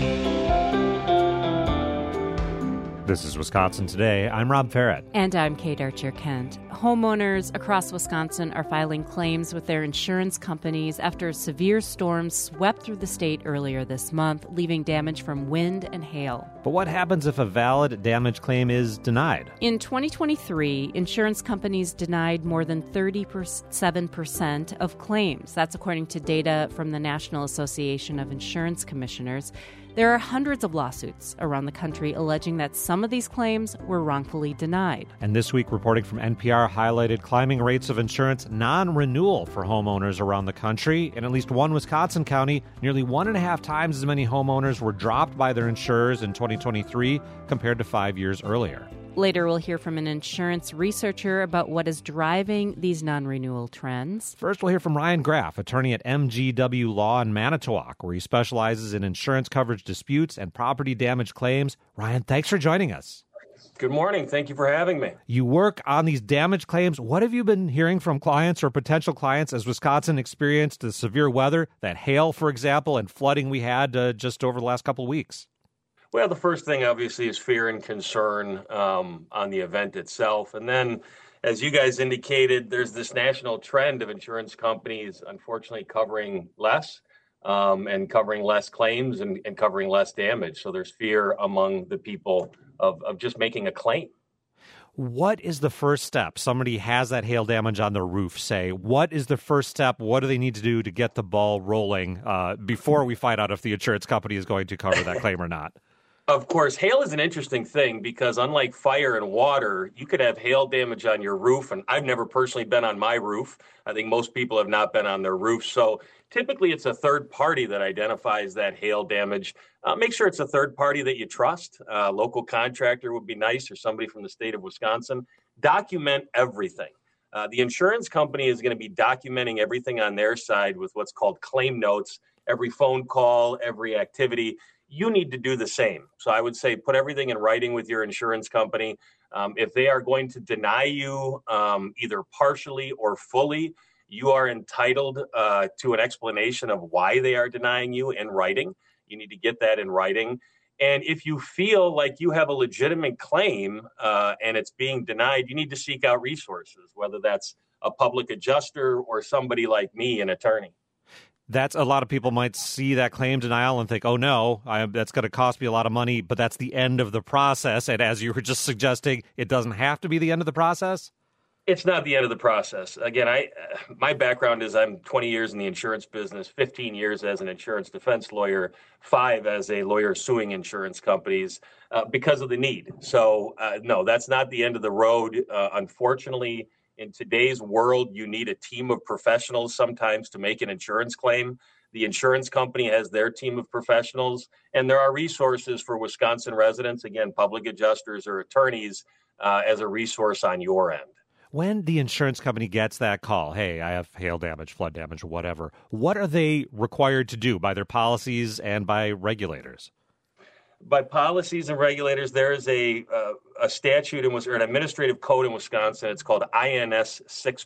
This is Wisconsin Today. I'm Rob Farrett. And I'm Kate Archer-Kent. Homeowners across Wisconsin are filing claims with their insurance companies after severe storms swept through the state earlier this month, leaving damage from wind and hail. But what happens if a valid damage claim is denied? In 2023, insurance companies denied more than 37% of claims. That's according to data from the National Association of Insurance Commissioners. There are hundreds of lawsuits around the country alleging that some of these claims were wrongfully denied. And this week, reporting from NPR highlighted climbing rates of insurance non-renewal for homeowners around the country. In at least one Wisconsin county, nearly 1.5 times as many homeowners were dropped by their insurers in 2023 compared to 5 years earlier. Later, we'll hear from an insurance researcher about what is driving these non-renewal trends. First, we'll hear from Ryan Graff, attorney at MGW Law in Manitowoc, where he specializes in insurance coverage disputes and property damage claims. Ryan, thanks for joining us. Good morning. Thank you for having me. You work on these damage claims. What have you been hearing from clients or potential clients as Wisconsin experienced the severe weather, that hail, for example, and flooding we had just over the last couple of weeks? Well, the first thing, obviously, is fear and concern on the event itself. And then, as you guys indicated, there's this national trend of insurance companies, unfortunately, covering less and covering less claims and covering less damage. So there's fear among the people of just making a claim. What is the first step? Somebody has that hail damage on their roof, say. What is the first step? What do they need to do to get the ball rolling before we find out if the insurance company is going to cover that claim or not? Of course, hail is an interesting thing because unlike fire and water, you could have hail damage on your roof. And I've never personally been on my roof. I think most people have not been on their roof. So typically it's a third party that identifies that hail damage. Make sure it's a third party that you trust. Local contractor would be nice, or somebody from the state of Wisconsin. Document everything. The insurance company is going to be documenting everything on their side with what's called claim notes. Every phone call, every activity. You need to do the same. So I would say put everything in writing with your insurance company. If they are going to deny you either partially or fully, you are entitled to an explanation of why they are denying you in writing. You need to get that in writing. And if you feel like you have a legitimate claim and it's being denied, you need to seek out resources, whether that's a public adjuster or somebody like me, an attorney. That's a lot of people might see that claim denial and think, oh, no, that's going to cost me a lot of money. But that's the end of the process. And as you were just suggesting, it doesn't have to be the end of the process. It's not the end of the process. Again, my background is I'm 20 years in the insurance business, 15 years as an insurance defense lawyer, 5 as a lawyer suing insurance companies because of the need. So, no, that's not the end of the road. Unfortunately, in today's world, you need a team of professionals sometimes to make an insurance claim. The insurance company has their team of professionals, and there are resources for Wisconsin residents, again, public adjusters or attorneys, as a resource on your end. When the insurance company gets that call, hey, I have hail damage, flood damage, whatever, what are they required to do by their policies and by regulators? By policies and regulators, there is a statute or an administrative code in Wisconsin. It's called INS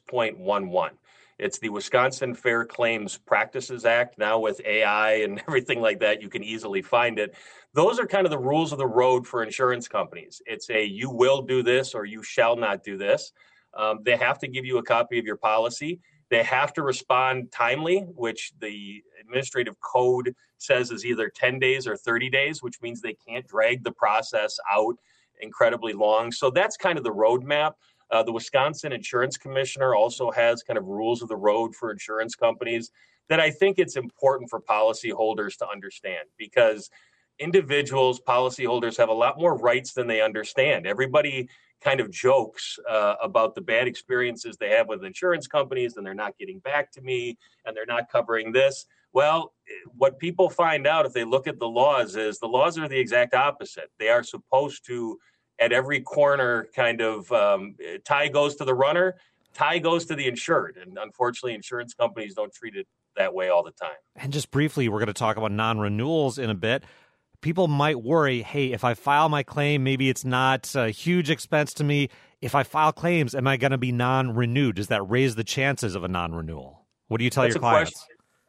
6.11. It's the Wisconsin Fair Claims Practices Act. Now with AI and everything like that, you can easily find it. Those are kind of the rules of the road for insurance companies. It's you will do this or you shall not do this. They have to give you a copy of your policy. They have to respond timely, which the administrative code says is either 10 days or 30 days, which means they can't drag the process out incredibly long. So that's kind of the roadmap. The Wisconsin Insurance Commissioner also has kind of rules of the road for insurance companies that I think it's important for policyholders to understand, because individuals, policyholders have a lot more rights than they understand. Everybody kind of jokes about the bad experiences they have with insurance companies, and they're not getting back to me, and they're not covering this. Well, what people find out if they look at the laws is the laws are the exact opposite. They are supposed to, at every corner, kind of tie goes to the runner, tie goes to the insured. And unfortunately, insurance companies don't treat it that way all the time. And just briefly, we're going to talk about non-renewals in a bit. People might worry, hey, if I file my claim, maybe it's not a huge expense to me. If I file claims, am I going to be non-renewed? Does that raise the chances of a non-renewal? What do you tell your clients?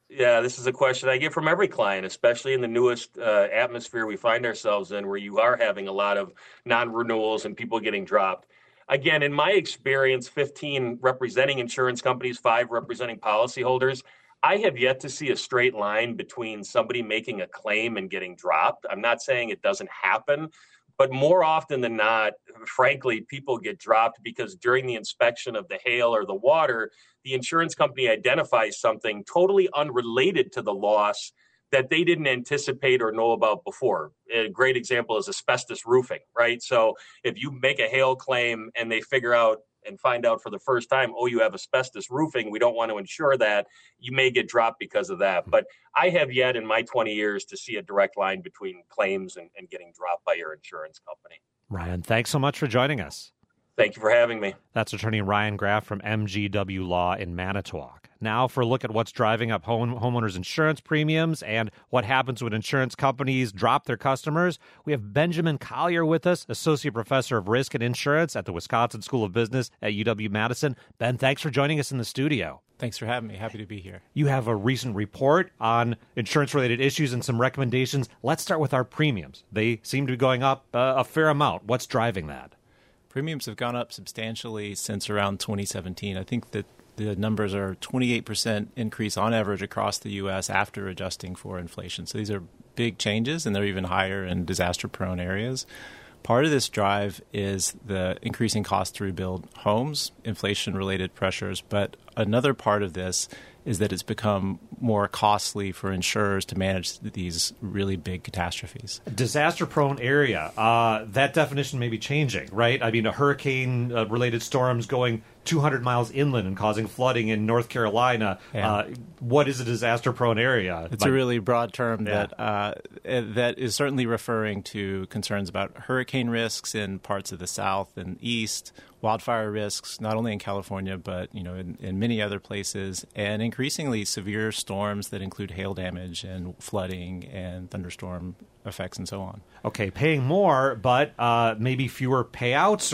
Yeah, this is a question I get from every client, especially in the newest atmosphere we find ourselves in, where you are having a lot of non-renewals and people getting dropped. Again, in my experience, 15 representing insurance companies, 5 representing policyholders, I have yet to see a straight line between somebody making a claim and getting dropped. I'm not saying it doesn't happen, but more often than not, frankly, people get dropped because during the inspection of the hail or the water, the insurance company identifies something totally unrelated to the loss that they didn't anticipate or know about before. A great example is asbestos roofing, right? So if you make a hail claim and they figure out and find out for the first time, oh, you have asbestos roofing, we don't want to insure that, you may get dropped because of that. But I have yet in my 20 years to see a direct line between claims and getting dropped by your insurance company. Ryan, thanks so much for joining us. Thank you for having me. That's attorney Ryan Graff from MGW Law in Manitowoc. Now for a look at what's driving up homeowners insurance premiums and what happens when insurance companies drop their customers, we have Benjamin Collier with us, Associate Professor of Risk and Insurance at the Wisconsin School of Business at UW-Madison. Ben, thanks for joining us in the studio. Thanks for having me. Happy to be here. You have a recent report on insurance-related issues and some recommendations. Let's start with our premiums. They seem to be going up a fair amount. What's driving that? Premiums have gone up substantially since around 2017. I think that the numbers are 28% increase on average across the U.S. after adjusting for inflation. So these are big changes, and they're even higher in disaster-prone areas. Part of this drive is the increasing cost to rebuild homes, inflation-related pressures, but another part of this is that it's become more costly for insurers to manage these really big catastrophes. Disaster-prone area, that definition may be changing, right? I mean, a hurricane-related storms going 200 miles inland and causing flooding in North Carolina. Yeah. What is a disaster-prone area? It's a really broad term that is certainly referring to concerns about hurricane risks in parts of the South and East, wildfire risks, not only in California, but in many other places, and increasingly severe storms that include hail damage and flooding and thunderstorm effects and so on. Okay, paying more, but maybe fewer payouts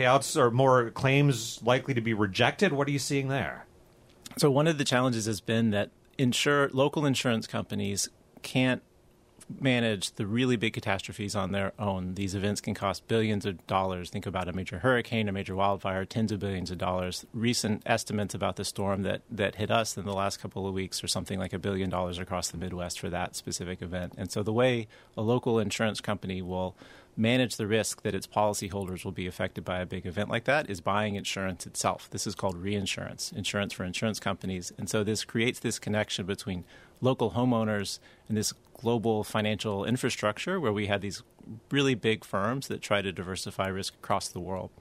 or more claims likely to be rejected. What are you seeing there? So one of the challenges has been that local insurance companies can't manage the really big catastrophes on their own. These events can cost billions of dollars. Think about a major hurricane, a major wildfire, tens of billions of dollars. Recent estimates about the storm that hit us in the last couple of weeks are something like $1 billion across the Midwest for that specific event. And so the way a local insurance company will manage the risk that its policyholders will be affected by a big event like that is buying insurance itself. This is called reinsurance, insurance for insurance companies. And so this creates this connection between local homeowners and this global financial infrastructure where we had these really big firms that try to diversify risk across the world.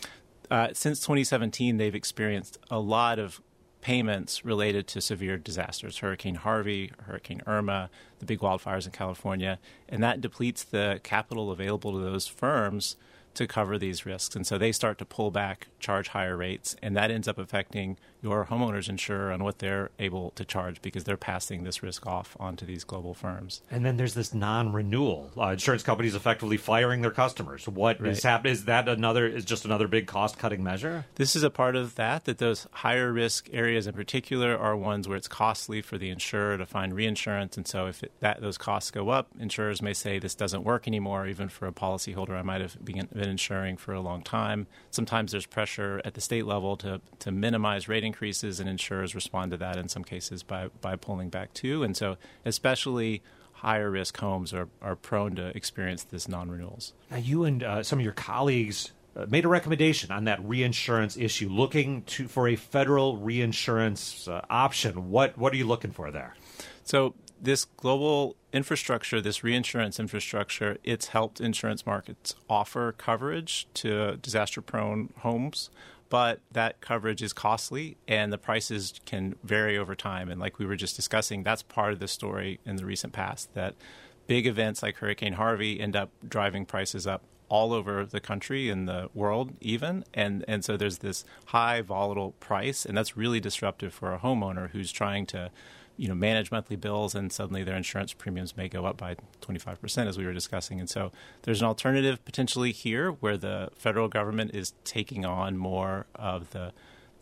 Since 2017, they've experienced a lot of payments related to severe disasters, Hurricane Harvey, Hurricane Irma, the big wildfires in California, and that depletes the capital available to those firms to cover these risks. And so they start to pull back, charge higher rates, and that ends up affecting your homeowner's insurer on what they're able to charge because they're passing this risk off onto these global firms. And then there's this non-renewal. Insurance companies effectively firing their customers. What is happening? Is that just another big cost-cutting measure? This is a part of that those higher risk areas in particular are ones where it's costly for the insurer to find reinsurance. And so if those costs go up, insurers may say this doesn't work anymore, even for a policyholder I might have been insuring for a long time. Sometimes there's pressure at the state level to minimize rate increases, and insurers respond to that in some cases by pulling back too. And so especially higher risk homes are prone to experience this non-renewals. Now you and some of your colleagues made a recommendation on that reinsurance issue, looking for a federal reinsurance option. What are you looking for there? So this global infrastructure, this reinsurance infrastructure, it's helped insurance markets offer coverage to disaster-prone homes, but that coverage is costly and the prices can vary over time. And like we were just discussing, that's part of the story in the recent past, that big events like Hurricane Harvey end up driving prices up all over the country and the world even. And so there's this high volatile price, and that's really disruptive for a homeowner who's trying to manage monthly bills, and suddenly their insurance premiums may go up by 25%, as we were discussing. And so there's an alternative potentially here where the federal government is taking on more of the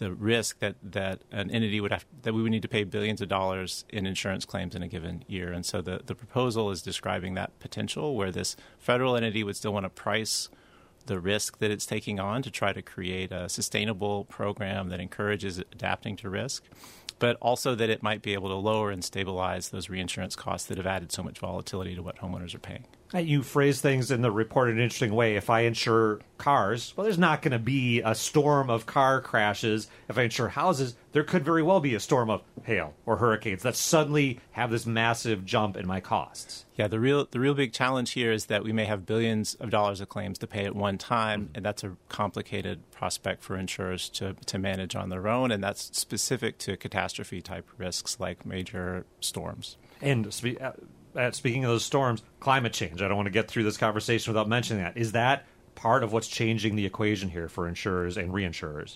the risk that an entity that we would need to pay billions of dollars in insurance claims in a given year. And so the proposal is describing that potential where this federal entity would still want to price the risk that it's taking on to try to create a sustainable program that encourages adapting to risk, but also that it might be able to lower and stabilize those reinsurance costs that have added so much volatility to what homeowners are paying. You phrase things in the report in an interesting way. If I insure cars, well, there's not going to be a storm of car crashes. If I insure houses, there could very well be a storm of hail or hurricanes that suddenly have this massive jump in my costs. Yeah, the real big challenge here is that we may have billions of dollars of claims to pay at one time, and that's a complicated prospect for insurers to manage on their own, and that's specific to catastrophe-type risks like major storms. And speaking of those storms, climate change. I don't want to get through this conversation without mentioning that. Is that part of what's changing the equation here for insurers and reinsurers?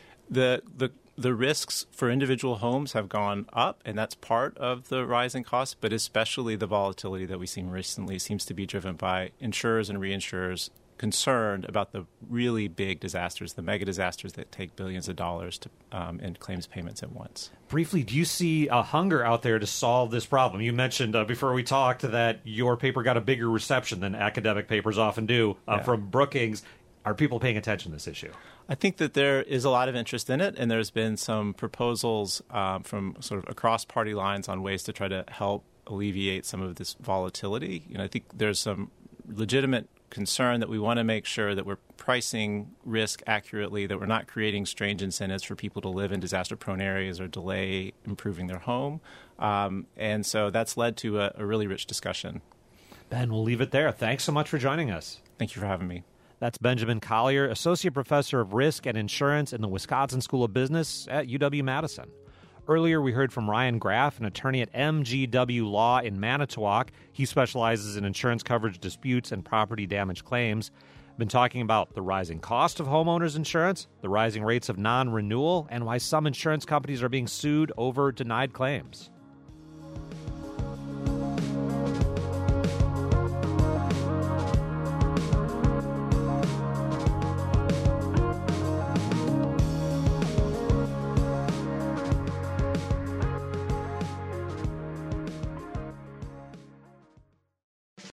The risks for individual homes have gone up, and that's part of the rising costs, but especially the volatility that we've seen recently seems to be driven by insurers and reinsurers concerned about the really big disasters, the mega disasters that take billions of dollars in claims payments at once. Briefly, do you see a hunger out there to solve this problem? You mentioned before we talked that your paper got a bigger reception than academic papers often do from Brookings. Are people paying attention to this issue? I think that there is a lot of interest in it, and there's been some proposals from sort of across party lines on ways to try to help alleviate some of this volatility. I think there's some legitimate concern that we want to make sure that we're pricing risk accurately, that we're not creating strange incentives for people to live in disaster-prone areas or delay improving their home. And so that's led to a really rich discussion. Ben, we'll leave it there. Thanks so much for joining us. Thank you for having me. That's Benjamin Collier, Associate Professor of Risk and Insurance in the Wisconsin School of Business at UW-Madison. Earlier, we heard from Ryan Graff, an attorney at MGW Law in Manitowoc. He specializes in insurance coverage disputes and property damage claims. Been talking about the rising cost of homeowners insurance, the rising rates of non-renewal, and why some insurance companies are being sued over denied claims.